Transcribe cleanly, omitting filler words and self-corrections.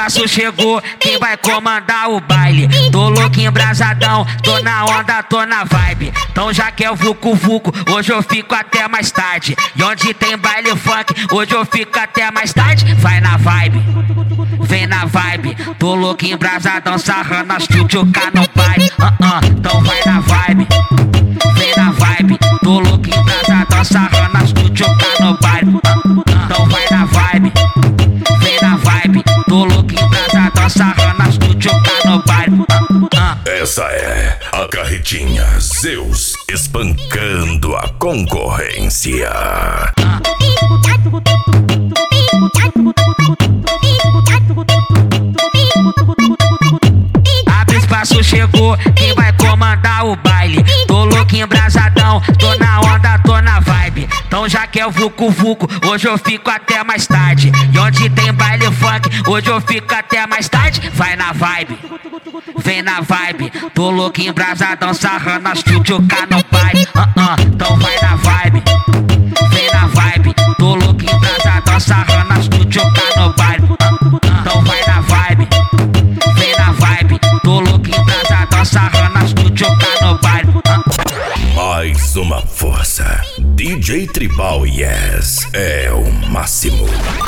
espaço chegou, quem vai comandar o baile? Tô louco embrasadão, tô na onda, tô na vibe. Então já que é o vucu vucu, hoje eu fico até mais tarde. E onde tem baile funk, hoje eu fico até mais tarde. Vai na vibe, vem na vibe. Tô louco embrasadão, sarrando as tchutchuca no baile. Então vai na vibe, vem na vibe. Tô louco embrasadão, sarrando as tchutchuca no baile. Então vai na vibe, vem na vibe. Tô louco embrasadão, sarrando as tchutchuca no baile. Essa é a carretinha Zeus espancando a concorrência. Abre espaço, chegou, quem vai comandar o baile? Tô louco embrasadão, tô na onda, tô na vibe. Então já que é o vucu vucu, hoje eu fico até mais tarde. E onde tem baile funk, hoje eu fico até mais tarde. Vai na vibe, vem na vibe. Tô louco embrasadão, sarrando as tchutchuca no baile. Então vai na vibe, vem na vibe. Tô louco embrasadão, sarrando as tchutchuca no baile. Então vai na vibe, vem na vibe. Tô louco embrasadão, sarrando as tchutchuca no baile. Mais uma força. DJ Tribal Yes é o máximo.